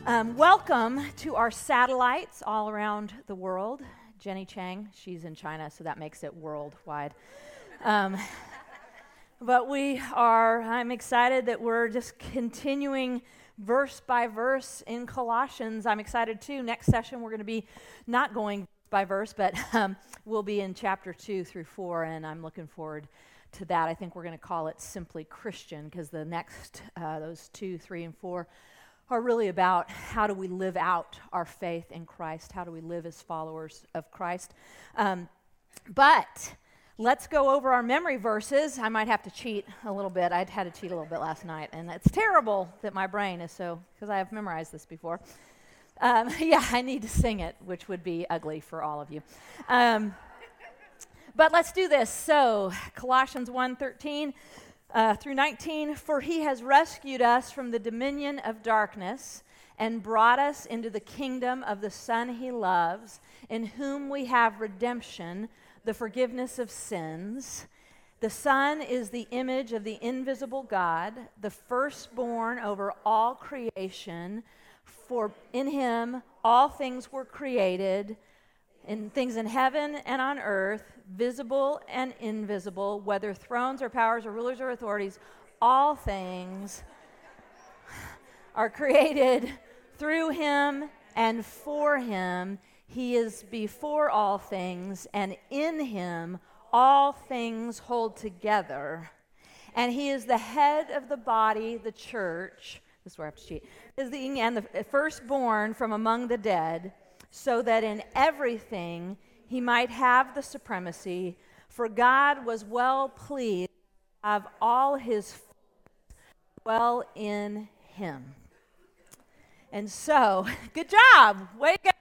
Welcome to our satellites all around the world. Jenny Chang, she's in China, so that makes it worldwide. But I'm excited that we're just continuing verse by verse in Colossians. I'm excited too. Next session, we're going to be not going by verse, but we'll be in chapter 2 through 4, and I'm looking forward to that. I think we're going to call it Simply Christian, because the next, those 2, 3, and 4, are really about how do we live out our faith in Christ? How do we live as followers of Christ? But let's go over our memory verses. I might have to cheat a little bit. I had to cheat a little bit last night, and it's terrible that my brain is so, because I have memorized this before. I need to sing it, which would be ugly for all of you. But let's do this. So, Colossians 1:13 through 19, for he has rescued us from the dominion of darkness and brought us into the kingdom of the Son he loves, in whom we have redemption, the forgiveness of sins. The Son is the image of the invisible God, the firstborn over all creation. For in him all things were created, in things in heaven and on earth, visible and invisible, whether thrones or powers or rulers or authorities, all things are created through him and for him. He is before all things, and in him all things hold together. And he is the head of the body, the church. This is where I have to cheat. And the firstborn from among the dead, so that in everything he might have the supremacy. For God was well pleased to have all his dwell in him. And so, good job. Way to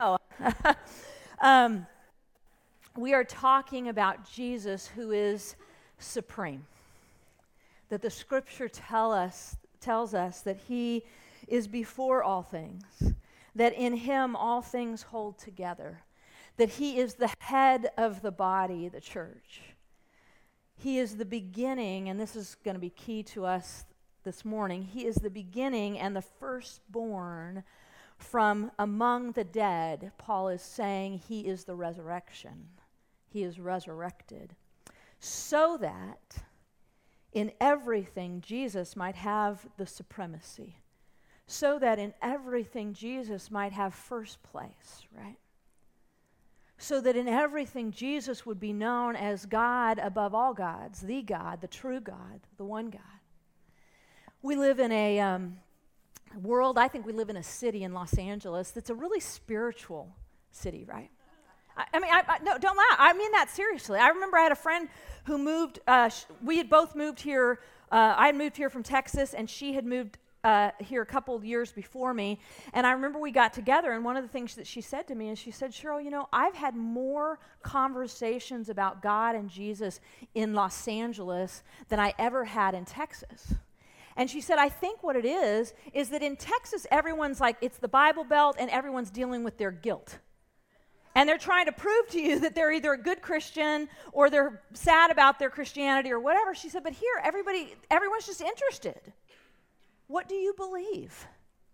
go. We are talking about Jesus, who is supreme. That the scripture tells us that he is before all things. That in him all things hold together. That he is the head of the body, the church. He is the beginning, and this is going to be key to us this morning. He is the beginning and the firstborn from among the dead. Paul is saying he is the resurrection. He is resurrected. So that in everything Jesus might have the supremacy. So that in everything Jesus might have first place, right? So that in everything Jesus would be known as God above all gods, the true God, the one God. We live in a world, I think we live in a city in Los Angeles that's a really spiritual city, right? No, don't laugh. I mean that seriously. I remember I had a friend who moved, we had both moved here. I had moved here from Texas, and she had moved here a couple of years before me, and I remember we got together, and one of the things that she said to me is, she said, Cheryl, I've had more conversations about God and Jesus in Los Angeles than I ever had in Texas. And she said, I think what it is that in Texas, everyone's like, it's the Bible Belt, and everyone's dealing with their guilt. And they're trying to prove to you that they're either a good Christian or they're sad about their Christianity or whatever. She said, but here, everyone's just interested. What do you believe?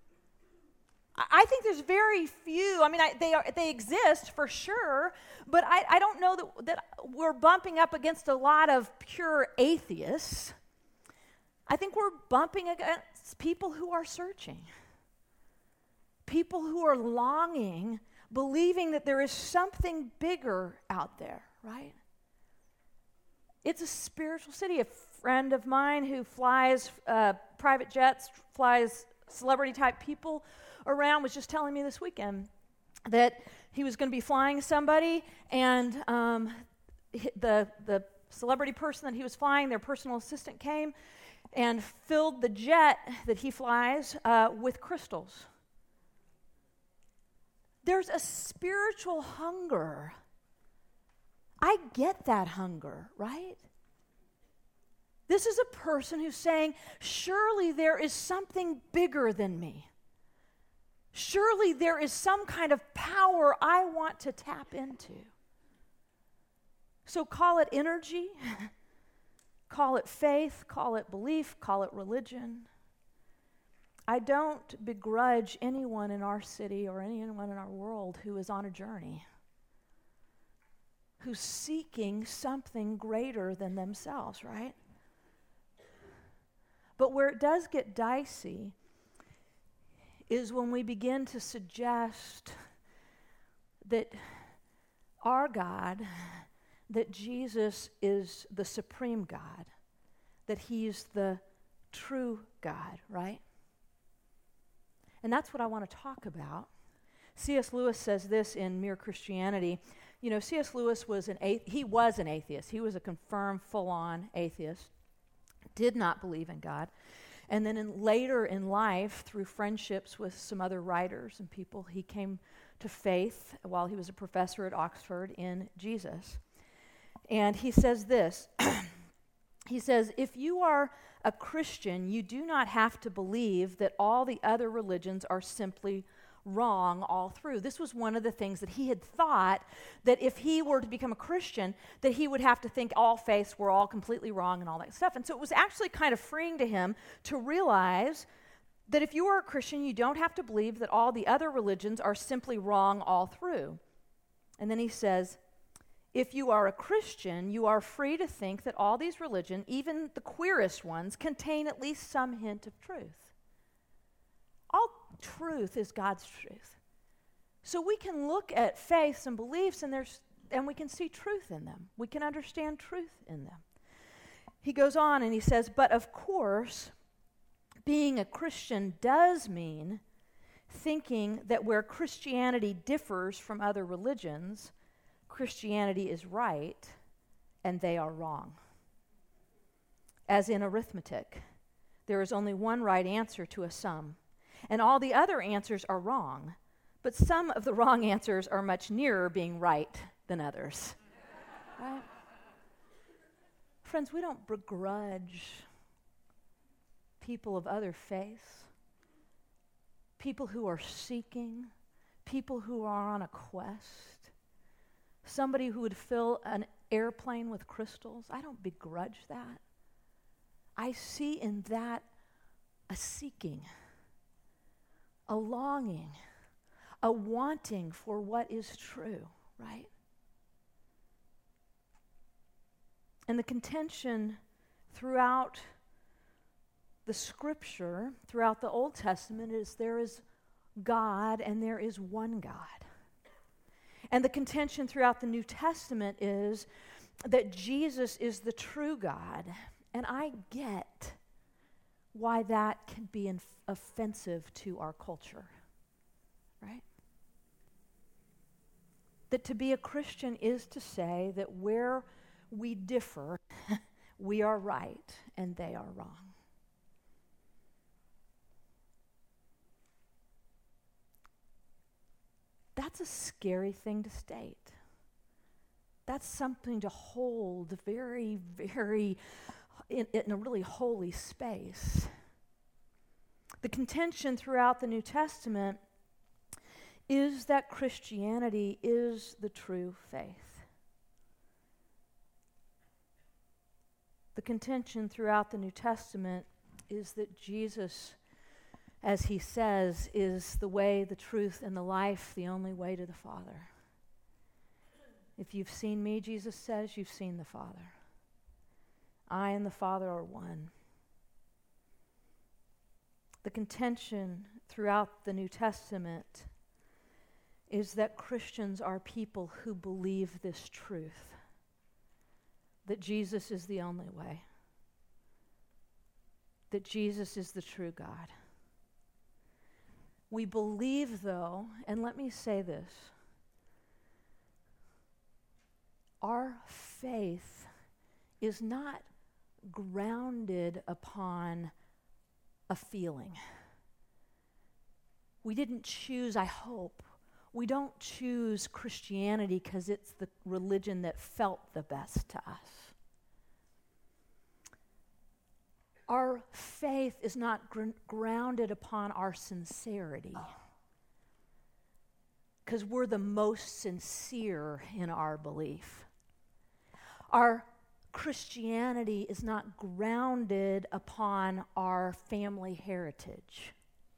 I think there's very few. They exist for sure, but I don't know that we're bumping up against a lot of pure atheists. I think we're bumping against people who are searching, people who are longing, believing that there is something bigger out there, right? It's a spiritual city. A friend of mine who flies private jets, flies celebrity-type people around, was just telling me this weekend that he was going to be flying somebody, and the celebrity person that he was flying, their personal assistant came and filled the jet that he flies with crystals. There's a spiritual hunger. I get that hunger, right? This is a person who's saying, surely there is something bigger than me. Surely there is some kind of power I want to tap into. So call it energy, call it faith, call it belief, call it religion. I don't begrudge anyone in our city or anyone in our world who is on a journey, who's seeking something greater than themselves, right? But where it does get dicey is when we begin to suggest that our God, that Jesus is the supreme God, that he's the true God, right? And that's what I want to talk about. C.S. Lewis says this in Mere Christianity. You know, C.S. Lewis was an atheist. He was a confirmed, full-on atheist. Did not believe in God. And then later in life, through friendships with some other writers and people, he came to faith while he was a professor at Oxford in Jesus. And he says this. He says, if you are a Christian, you do not have to believe that all the other religions are simply wrong all through. This was one of the things that he had thought, that if he were to become a Christian, that he would have to think all faiths were all completely wrong and all that stuff. And so it was actually kind of freeing to him to realize that if you are a Christian, you don't have to believe that all the other religions are simply wrong all through. And then he says, if you are a Christian, you are free to think that all these religions, even the queerest ones, contain at least some hint of truth. All truth is God's truth. So we can look at faiths and beliefs and we can see truth in them. We can understand truth in them. He goes on and he says, but of course, being a Christian does mean thinking that where Christianity differs from other religions, Christianity is right and they are wrong. As in arithmetic, there is only one right answer to a sum, and all the other answers are wrong, but some of the wrong answers are much nearer being right than others. Right? Friends, we don't begrudge people of other faiths, people who are seeking, people who are on a quest. Somebody who would fill an airplane with crystals, I don't begrudge that. I see in that a seeking, a longing, a wanting for what is true, right? And the contention throughout the Scripture, throughout the Old Testament, is there is God and there is one God. And the contention throughout the New Testament is that Jesus is the true God. And I get why that can be offensive to our culture, right? That to be a Christian is to say that where we differ, we are right and they are wrong. That's a scary thing to state. That's something to hold very, very in a really holy space. The contention throughout the New Testament is that Christianity is the true faith. The contention throughout the New Testament is that Jesus, as he says, is the way, the truth, and the life, the only way to the Father. If you've seen me, Jesus says, you've seen the Father. I and the Father are one. The contention throughout the New Testament is that Christians are people who believe this truth, that Jesus is the only way, that Jesus is the true God. We believe, though, and let me say this, our faith is not grounded upon a feeling. We didn't choose, I hope, we don't choose Christianity because it's the religion that felt the best to us. Our faith is not grounded upon our sincerity, because we're the most sincere in our belief. Our Christianity is not grounded upon our family heritage.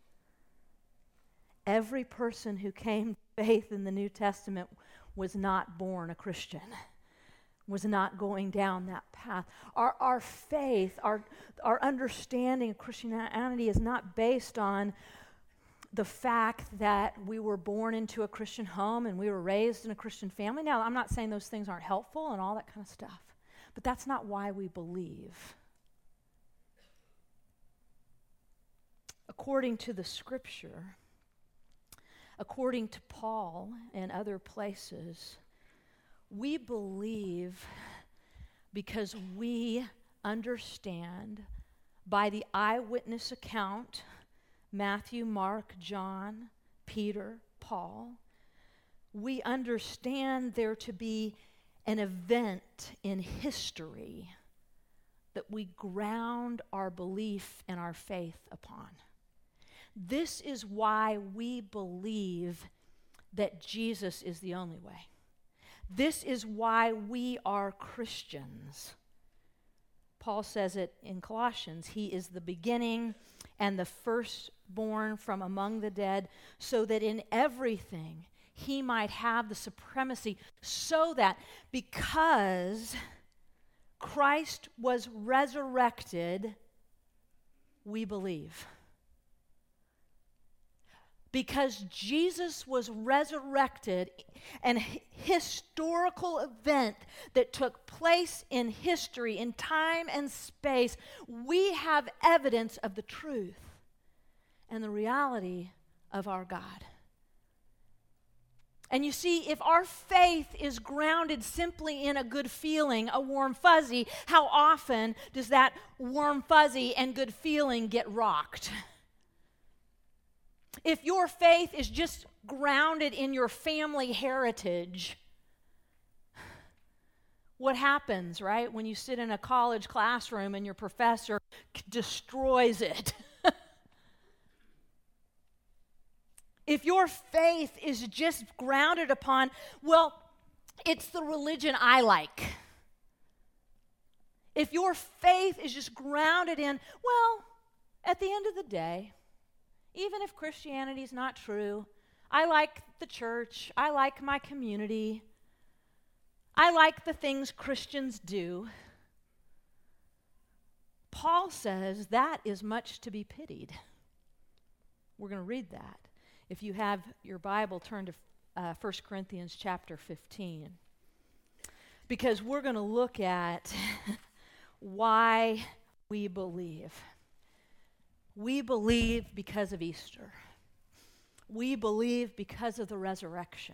Every person who came to faith in the New Testament was not born a Christian, was not going down that path. Our faith, our understanding of Christianity is not based on the fact that we were born into a Christian home and we were raised in a Christian family. Now, I'm not saying those things aren't helpful and all that kind of stuff, but that's not why we believe. According to the Scripture, according to Paul and other places, we believe because we understand by the eyewitness account, Matthew, Mark, John, Peter, Paul, we understand there to be an event in history that we ground our belief and our faith upon. This is why we believe that Jesus is the only way. This is why we are Christians. Paul says it in Colossians, he is the beginning and the firstborn from among the dead, so that in everything he might have the supremacy, so that because Christ was resurrected, we believe. Because Jesus was resurrected, an historical event that took place in history, in time and space, we have evidence of the truth and the reality of our God. And you see, if our faith is grounded simply in a good feeling, a warm fuzzy, how often does that warm fuzzy and good feeling get rocked? If your faith is just grounded in your family heritage, what happens, right, when you sit in a college classroom and your professor destroys it? If your faith is just grounded upon, well, it's the religion I like. If your faith is just grounded in, well, at the end of the day, even if Christianity is not true, I like the church, I like my community, I like the things Christians do. Paul says that is much to be pitied. We're going to read that. If you have your Bible, turn to 1 Corinthians chapter 15. Because we're going to look at why we believe. We believe because of Easter. We believe because of the resurrection.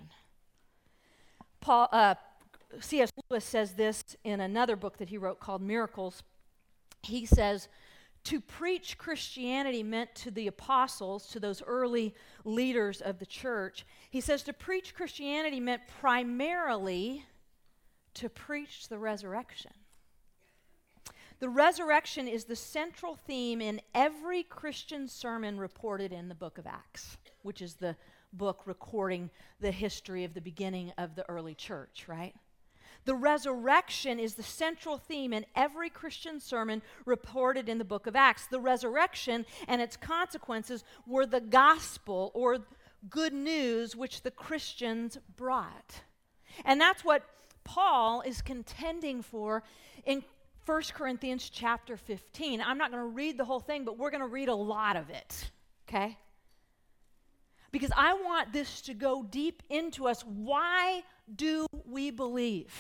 C.S. Lewis says this in another book that he wrote called Miracles. He says, to preach Christianity meant to the apostles, to those early leaders of the church, he says to preach Christianity meant primarily to preach the resurrection. The resurrection is the central theme in every Christian sermon reported in the book of Acts, which is the book recording the history of the beginning of the early church, right? The resurrection is the central theme in every Christian sermon reported in the book of Acts. The resurrection and its consequences were the gospel or good news which the Christians brought. And that's what Paul is contending for in 1 Corinthians chapter 15. I'm not going to read the whole thing, but we're going to read a lot of it, okay? Because I want this to go deep into us. Why do we believe?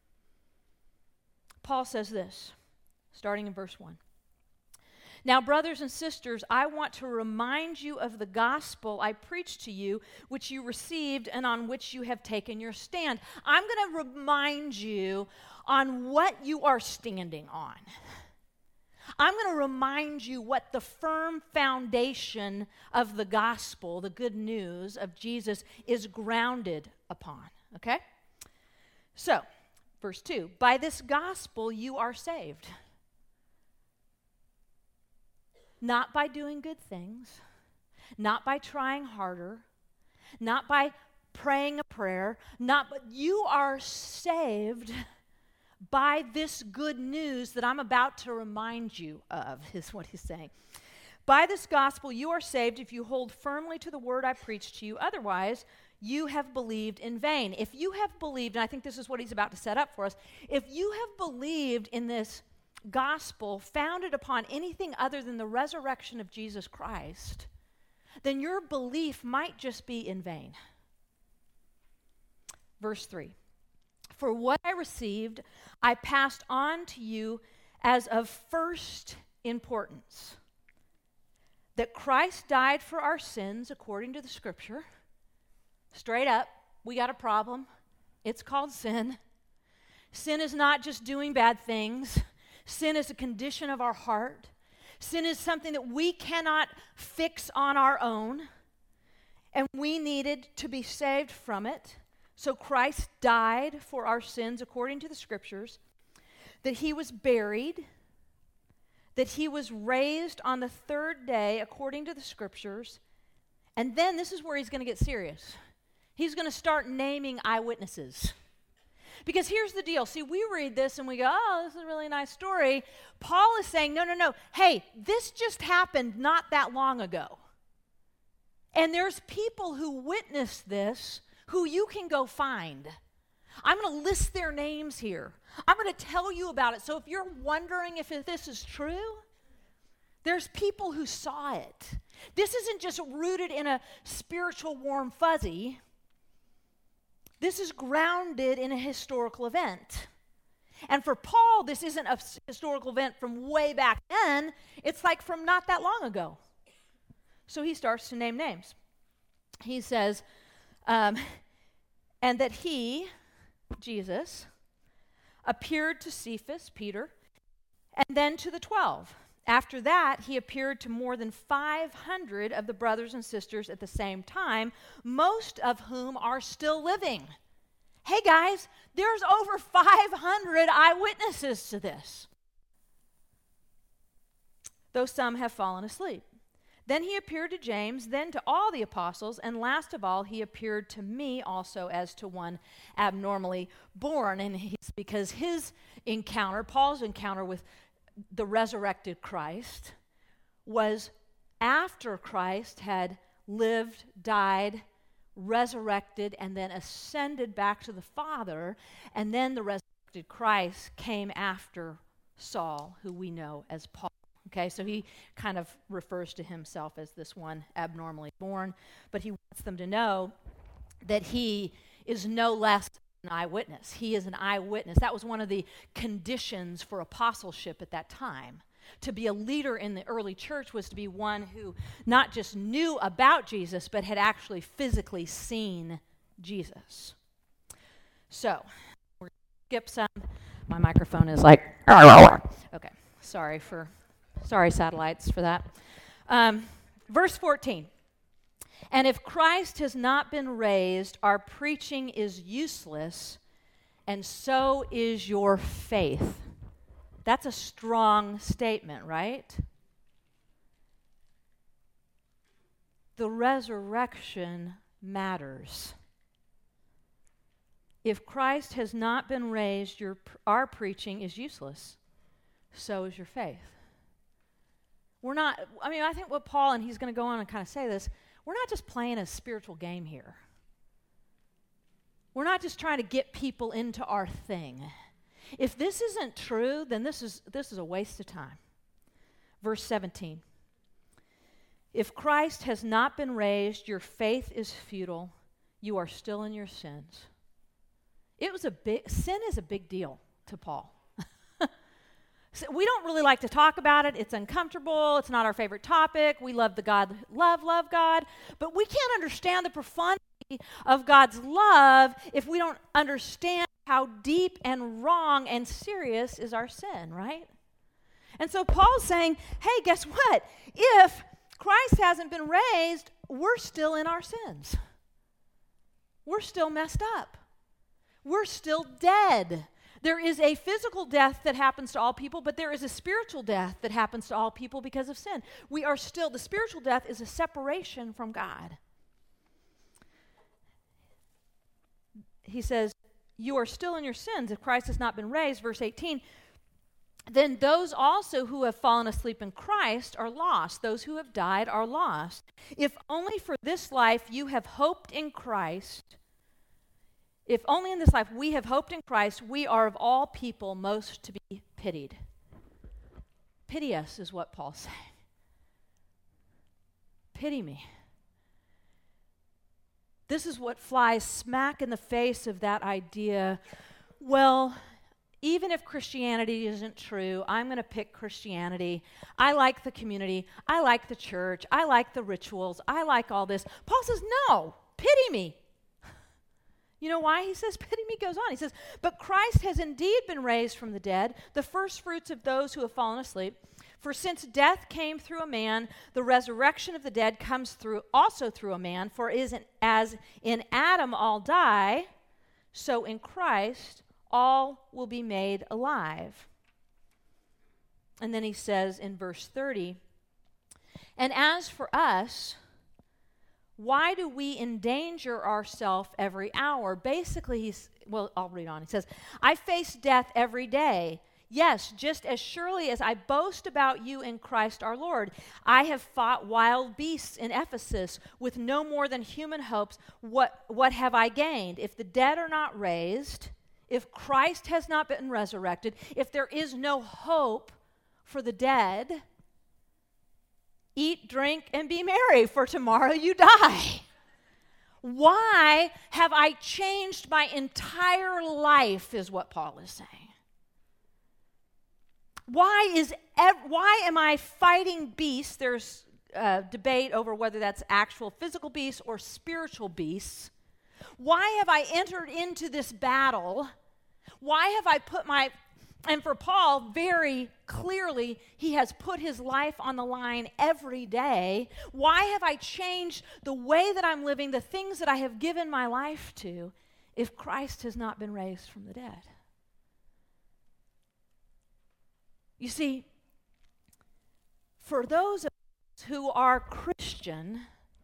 Paul says this, starting in verse 1. Now, brothers and sisters, I want to remind you of the gospel I preached to you, which you received and on which you have taken your stand. I'm going to remind you on what you are standing on. I'm going to remind you what the firm foundation of the gospel, the good news of Jesus, is grounded upon. Okay? So, verse 2, by this gospel you are saved. Not by doing good things, not by trying harder, not by praying a prayer, but you are saved by this good news that I'm about to remind you of, is what he's saying. By this gospel you are saved if you hold firmly to the word I preached to you. Otherwise, you have believed in vain. If you have believed, and I think this is what he's about to set up for us, if you have believed in this gospel founded upon anything other than the resurrection of Jesus Christ, then your belief might just be in vain. Verse 3. For what I received, I passed on to you as of first importance, that Christ died for our sins according to the Scripture. Straight up, we got a problem. It's called sin. Sin is not just doing bad things. Sin is a condition of our heart. Sin is something that we cannot fix on our own, and we needed to be saved from it. So Christ died for our sins according to the Scriptures, that he was buried, that he was raised on the third day according to the Scriptures, and then this is where he's going to get serious. He's going to start naming eyewitnesses. Because here's the deal. See, we read this and we go, oh, this is a really nice story. Paul is saying, no. Hey, this just happened not that long ago. And there's people who witnessed this who you can go find. I'm going to list their names here. I'm going to tell you about it. So if you're wondering if this is true, there's people who saw it. This isn't just rooted in a spiritual warm fuzzy. This is grounded in a historical event. And for Paul, this isn't a historical event from way back then. It's like from not that long ago. So he starts to name names. He says, and that he, Jesus, appeared to Cephas, Peter, and then to the 12. After that, he appeared to more than 500 of the brothers and sisters at the same time, most of whom are still living. Hey guys, there's over 500 eyewitnesses to this, though some have fallen asleep. Then he appeared to James, then to all the apostles, and last of all, he appeared to me also as to one abnormally born. And it's because his encounter, Paul's encounter with the resurrected Christ, was after Christ had lived, died, resurrected, and then ascended back to the Father, and then the resurrected Christ came after Saul, who we know as Paul. Okay, so he kind of refers to himself as this one abnormally born, but he wants them to know that he is no less an eyewitness. He is an eyewitness. That was one of the conditions for apostleship at that time. To be a leader in the early church was to be one who not just knew about Jesus, but had actually physically seen Jesus. So, we're going to skip some. My microphone is like, okay, sorry satellites for that. Verse 14. And if Christ has not been raised, our preaching is useless, and so is your faith. That's a strong statement, right? The resurrection matters. If Christ has not been raised, our preaching is useless. So is your faith. I think what Paul, and he's going to go on and kind of say this, we're not just playing a spiritual game here. We're not just trying to get people into our thing. If this isn't true, then this is a waste of time. Verse 17. If Christ has not been raised, your faith is futile. You are still in your sins. Sin is a big deal to Paul. So we don't really like to talk about it. It's uncomfortable. It's not our favorite topic. We love love God. But we can't understand the profundity of God's love if we don't understand how deep and wrong and serious is our sin, right? And so Paul's saying, hey, guess what? If Christ hasn't been raised, we're still in our sins. We're still messed up. We're still dead. There is a physical death that happens to all people, but there is a spiritual death that happens to all people because of sin. The spiritual death is a separation from God. He says, you are still in your sins if Christ has not been raised. Verse 18, then those also who have fallen asleep in Christ are lost. Those who have died are lost. If only for this life you have hoped in Christ, if only in this life we have hoped in Christ, we are of all people most to be pitied. Pity us is what Paul's saying. Pity me. This is what flies smack in the face of that idea. Well, even if Christianity isn't true, I'm going to pick Christianity. I like the community. I like the church. I like the rituals. I like all this. Paul says, no, pity me. You know why he says pity me? Goes on. He says, but Christ has indeed been raised from the dead, the first fruits of those who have fallen asleep. For since death came through a man, the resurrection of the dead comes also through a man. For as in Adam all die, so in Christ all will be made alive. And then he says in verse 30, and as for us, why do we endanger ourselves every hour? Basically, I'll read on. He says, I face death every day. Yes, just as surely as I boast about you in Christ our Lord. I have fought wild beasts in Ephesus with no more than human hopes. What have I gained? If the dead are not raised, if Christ has not been resurrected, if there is no hope for the dead, eat, drink, and be merry, for tomorrow you die. Why have I changed my entire life, is what Paul is saying. Why am I fighting beasts? There's debate over whether that's actual physical beasts or spiritual beasts. Why have I entered into this battle? Why have I and for Paul, very clearly, he has put his life on the line every day. Why have I changed the way that I'm living, the things that I have given my life to, if Christ has not been raised from the dead? You see, for those of us who are Christian,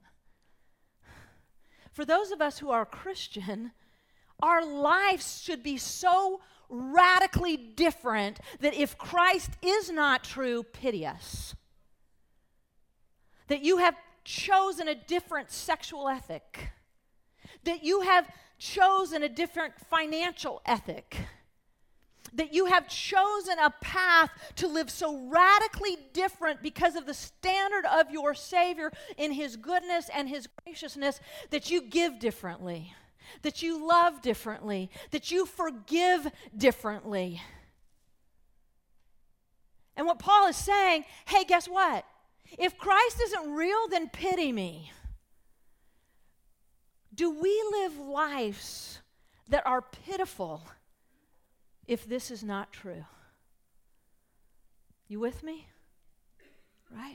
our lives should be so radically different that if Christ is not true, pity us. That you have chosen a different sexual ethic. That you have chosen a different financial ethic. That you have chosen a path to live so radically different because of the standard of your Savior in His goodness and His graciousness, that you give differently, that you love differently, that you forgive differently. And what Paul is saying, hey, guess what? If Christ isn't real, then pity me. Do we live lives that are pitiful if this is not true? You with me? Right?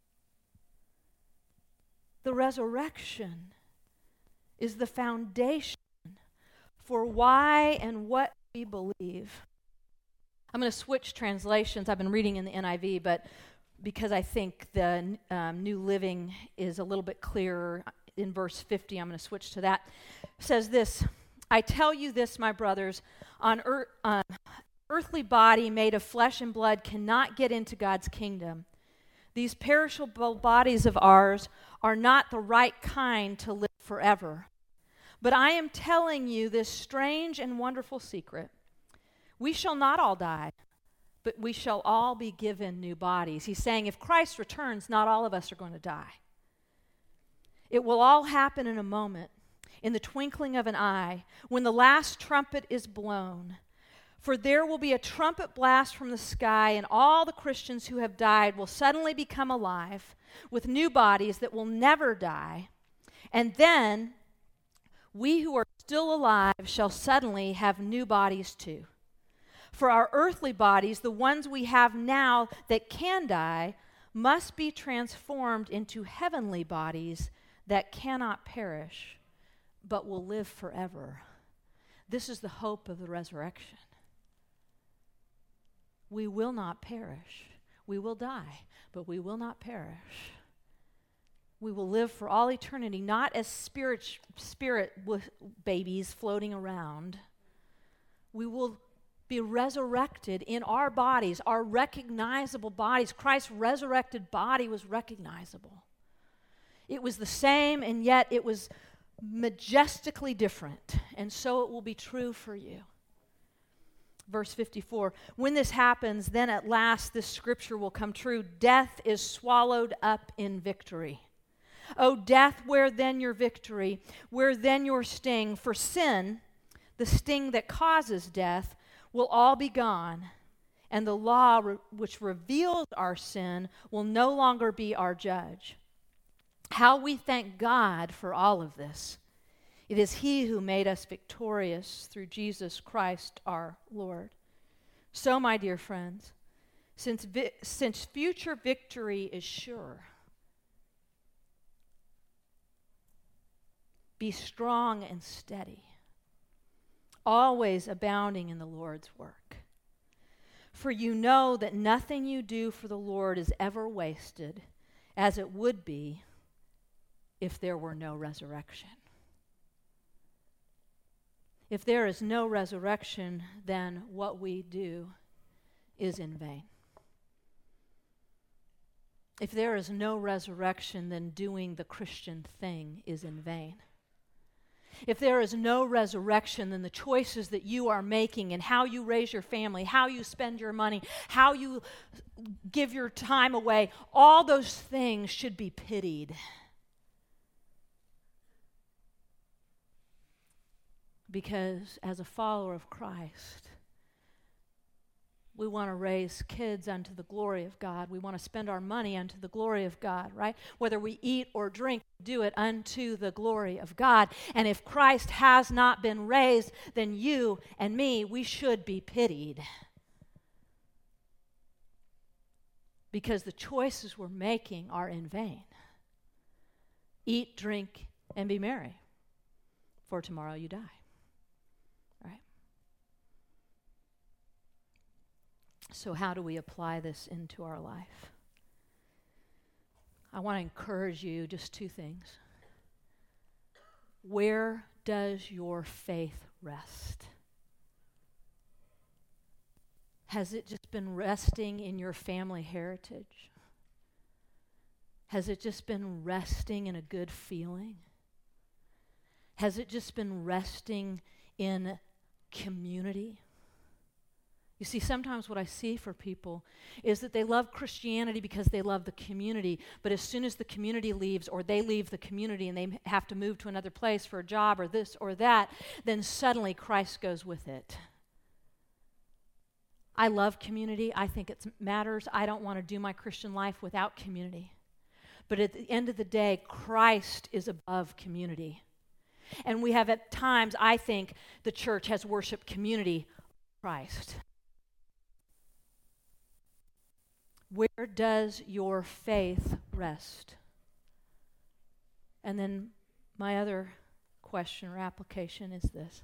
The resurrection is the foundation for why and what we believe. I'm going to switch translations. I've been reading in the NIV, but because I think the New Living is a little bit clearer in verse 50, I'm going to switch to that. It says this, I tell you this, my brothers, on earthly body made of flesh and blood cannot get into God's kingdom. These perishable bodies of ours are not the right kind to live forever. But I am telling you this strange and wonderful secret. We shall not all die, but we shall all be given new bodies. He's saying if Christ returns, not all of us are going to die. It will all happen in a moment, in the twinkling of an eye, when the last trumpet is blown. For there will be a trumpet blast from the sky, and all the Christians who have died will suddenly become alive with new bodies that will never die. And then we who are still alive shall suddenly have new bodies too. For our earthly bodies, the ones we have now that can die, must be transformed into heavenly bodies that cannot perish, but will live forever. This is the hope of the resurrection. We will not perish. We will die, but we will not perish. We will live for all eternity, not as spirit babies floating around. We will be resurrected in our bodies, our recognizable bodies. Christ's resurrected body was recognizable. It was the same, and yet it was majestically different. And so it will be true for you. Verse 54, when this happens, then at last this scripture will come true. Death is swallowed up in victory. O death, where then your victory? Where then your sting? For sin, the sting that causes death, will all be gone, and the law which reveals our sin will no longer be our judge. How we thank God for all of this. It is He who made us victorious through Jesus Christ our Lord. So, my dear friends, since future victory is sure, be strong and steady, always abounding in the Lord's work. For you know that nothing you do for the Lord is ever wasted, as it would be if there were no resurrection. If there is no resurrection, then what we do is in vain. If there is no resurrection, then doing the Christian thing is in vain. If there is no resurrection, then the choices that you are making and how you raise your family, how you spend your money, how you give your time away, all those things should be pitied. Because as a follower of Christ, we want to raise kids unto the glory of God. We want to spend our money unto the glory of God, right? Whether we eat or drink, do it unto the glory of God. And if Christ has not been raised, then you and me, we should be pitied. Because the choices we're making are in vain. Eat, drink, and be merry, for tomorrow you die. So how do we apply this into our life? I want to encourage you just two things. Where does your faith rest? Has it just been resting in your family heritage? Has it just been resting in a good feeling? Has it just been resting in community? You see, sometimes what I see for people is that they love Christianity because they love the community, but as soon as the community leaves or they leave the community and they have to move to another place for a job or this or that, then suddenly Christ goes with it. I love community. I think it matters. I don't want to do my Christian life without community. But at the end of the day, Christ is above community. And we have at times, I think, the church has worshiped community over Christ. Where does your faith rest? And then my other question or application is this.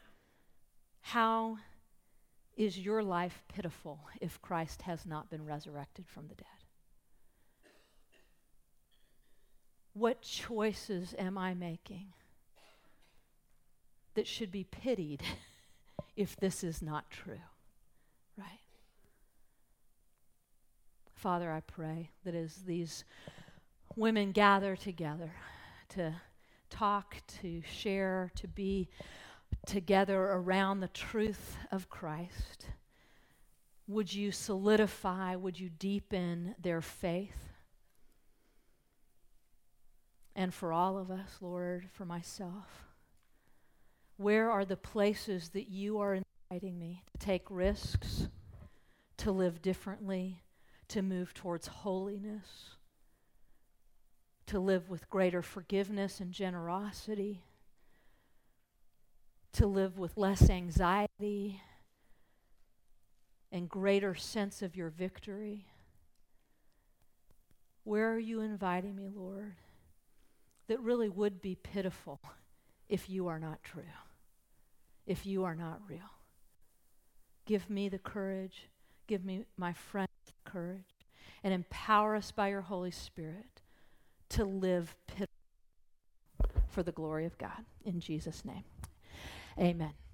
How is your life pitiful if Christ has not been resurrected from the dead? What choices am I making that should be pitied if this is not true? Right? Father, I pray that as these women gather together to talk, to share, to be together around the truth of Christ, would you solidify, would you deepen their faith? And for all of us, Lord, for myself, where are the places that you are inviting me to take risks, to live differently, to move towards holiness, to live with greater forgiveness and generosity, to live with less anxiety and greater sense of your victory? Where are you inviting me, Lord, that really would be pitiful if you are not true, if you are not real? Give me the courage, give me, my friends, the courage, and empower us by your Holy Spirit to live pitiful for the glory of God. In Jesus' name, amen.